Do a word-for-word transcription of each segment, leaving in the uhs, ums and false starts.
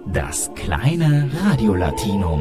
Das kleine Radiolatinum.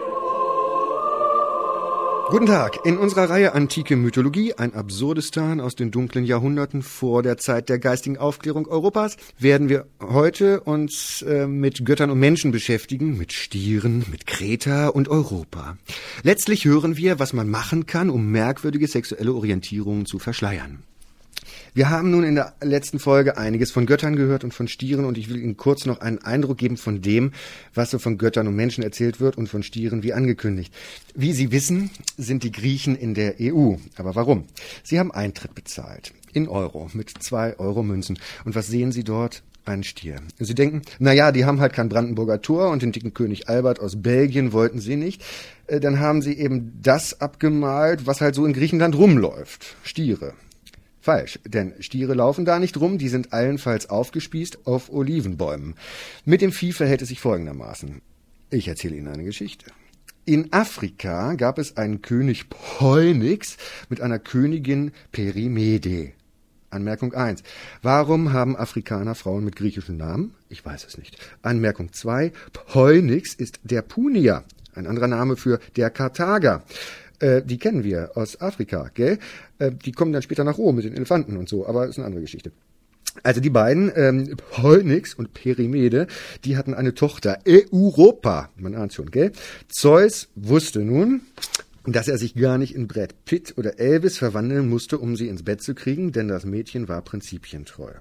Guten Tag. In unserer Reihe Antike Mythologie, ein Absurdistan aus den dunklen Jahrhunderten vor der Zeit der geistigen Aufklärung Europas, werden wir heute uns äh, mit Göttern und Menschen beschäftigen, mit Stieren, mit Kreta und Europa. Letztlich hören wir, was man machen kann, um merkwürdige sexuelle Orientierungen zu verschleiern. Wir haben nun in der letzten Folge einiges von Göttern gehört und von Stieren und ich will Ihnen kurz noch einen Eindruck geben von dem, was so von Göttern und Menschen erzählt wird und von Stieren wie angekündigt. Wie Sie wissen, sind die Griechen in der E U. Aber warum? Sie haben Eintritt bezahlt. In Euro, mit zwei Euro Münzen. Und was sehen Sie dort? Einen Stier. Sie denken, na ja, die haben halt kein Brandenburger Tor und den dicken König Albert aus Belgien wollten sie nicht. Dann haben sie eben das abgemalt, was halt so in Griechenland rumläuft. Stiere. Falsch, denn Stiere laufen da nicht rum, die sind allenfalls aufgespießt auf Olivenbäumen. Mit dem Vieh verhält es sich folgendermaßen. Ich erzähle Ihnen eine Geschichte. In Afrika gab es einen König Pollnix mit einer Königin Perimede. Anmerkung eins. Warum haben Afrikaner Frauen mit griechischen Namen? Ich weiß es nicht. Anmerkung zwei. Pollnix ist der Punier, ein anderer Name für der Karthager. Äh, die kennen wir aus Afrika, gell? Äh, die kommen dann später nach Rom mit den Elefanten und so, aber ist eine andere Geschichte. Also die beiden, ähm, Pollnix und Perimede, die hatten eine Tochter, Europa, man ahnt schon, gell? Zeus wusste nun, dass er sich gar nicht in Brad Pitt oder Elvis verwandeln musste, um sie ins Bett zu kriegen, denn das Mädchen war prinzipientreu.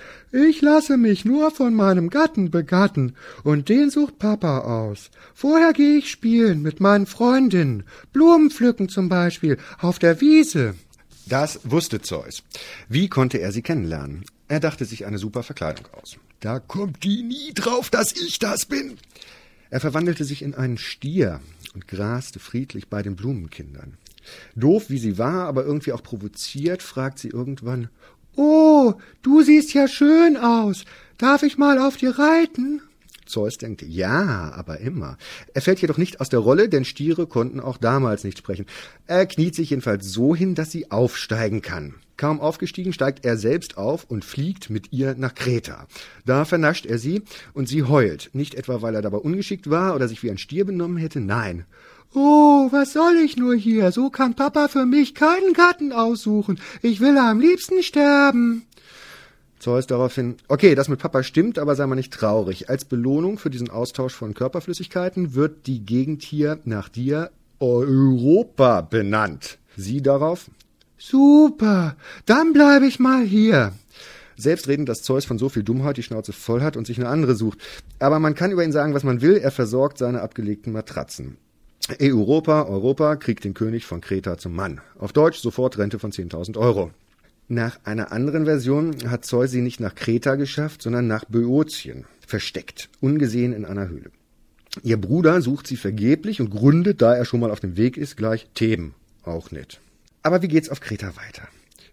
Ich lasse mich nur von meinem Gatten begatten, und den sucht Papa aus. Vorher gehe ich spielen mit meinen Freundinnen, Blumen pflücken zum Beispiel, auf der Wiese. Das wusste Zeus. Wie konnte er sie kennenlernen? Er dachte sich eine super Verkleidung aus. Da kommt die nie drauf, dass ich das bin. Er verwandelte sich in einen Stier und graste friedlich bei den Blumenkindern. Doof wie sie war, aber irgendwie auch provoziert, fragt sie irgendwann: »Oh, du siehst ja schön aus. Darf ich mal auf dir reiten?« Zeus denkt, ja, aber immer. Er fällt jedoch nicht aus der Rolle, denn Stiere konnten auch damals nicht sprechen. Er kniet sich jedenfalls so hin, dass sie aufsteigen kann. Kaum aufgestiegen, steigt er selbst auf und fliegt mit ihr nach Kreta. Da vernascht er sie und sie heult. Nicht etwa, weil er dabei ungeschickt war oder sich wie ein Stier benommen hätte, nein. »Oh, was soll ich nur hier? So kann Papa für mich keinen Gatten aussuchen. Ich will am liebsten sterben.« Zeus daraufhin: Okay, das mit Papa stimmt, aber sei mal nicht traurig. Als Belohnung für diesen Austausch von Körperflüssigkeiten wird die Gegend hier nach dir Europa benannt. Sie darauf: Super, dann bleibe ich mal hier. Selbstredend, dass Zeus von so viel Dummheit die Schnauze voll hat und sich eine andere sucht. Aber man kann über ihn sagen, was man will, er versorgt seine abgelegten Matratzen. Europa, Europa kriegt den König von Kreta zum Mann. Auf Deutsch sofort Rente von zehntausend Euro. Nach einer anderen Version hat Zeus sie nicht nach Kreta geschafft, sondern nach Böotien, versteckt, ungesehen in einer Höhle. Ihr Bruder sucht sie vergeblich und gründet, da er schon mal auf dem Weg ist, gleich Theben. Auch nett. Aber wie geht's auf Kreta weiter?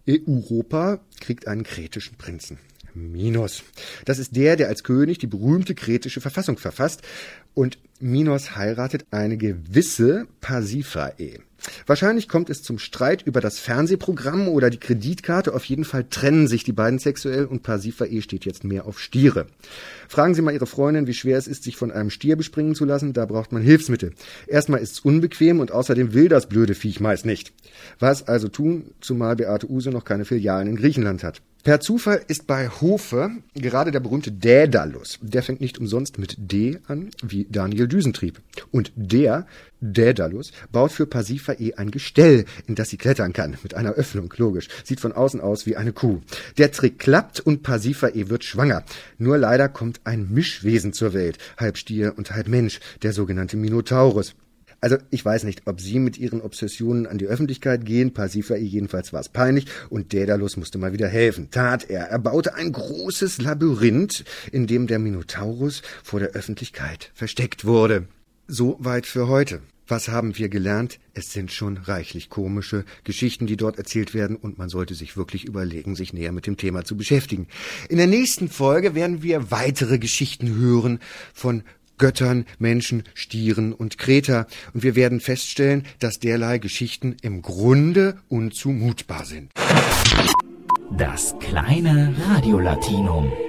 Europa kriegt einen kretischen Prinzen. Minos. Das ist der, der als König die berühmte kretische Verfassung verfasst. Und Minos heiratet eine gewisse Pasiphae. Wahrscheinlich kommt es zum Streit über das Fernsehprogramm oder die Kreditkarte. Auf jeden Fall trennen sich die beiden sexuell und Pasiphae steht jetzt mehr auf Stiere. Fragen Sie mal Ihre Freundin, wie schwer es ist, sich von einem Stier bespringen zu lassen. Da braucht man Hilfsmittel. Erstmal ist es unbequem und außerdem will das blöde Viech meist nicht. Was also tun, zumal Beate Uhse noch keine Filialen in Griechenland hat? Per Zufall ist bei Hofe gerade der berühmte Dädalus. Der fängt nicht umsonst mit D an, wie Daniel Düsentrieb. Und der, Dädalus, baut für Pasiphae ein Gestell, in das sie klettern kann, mit einer Öffnung, logisch. Sieht von außen aus wie eine Kuh. Der Trick klappt und Pasiphae wird schwanger. Nur leider kommt ein Mischwesen zur Welt, halb Stier und halb Mensch, der sogenannte Minotaurus. Also ich weiß nicht, ob Sie mit Ihren Obsessionen an die Öffentlichkeit gehen. Pasiphae jedenfalls war es peinlich und Dädalus musste mal wieder helfen. Tat er. Er baute ein großes Labyrinth, in dem der Minotaurus vor der Öffentlichkeit versteckt wurde. Soweit für heute. Was haben wir gelernt? Es sind schon reichlich komische Geschichten, die dort erzählt werden und man sollte sich wirklich überlegen, sich näher mit dem Thema zu beschäftigen. In der nächsten Folge werden wir weitere Geschichten hören von Göttern, Menschen, Stieren und Kreta. Und wir werden feststellen, dass derlei Geschichten im Grunde unzumutbar sind. Das kleine Radiolatinum.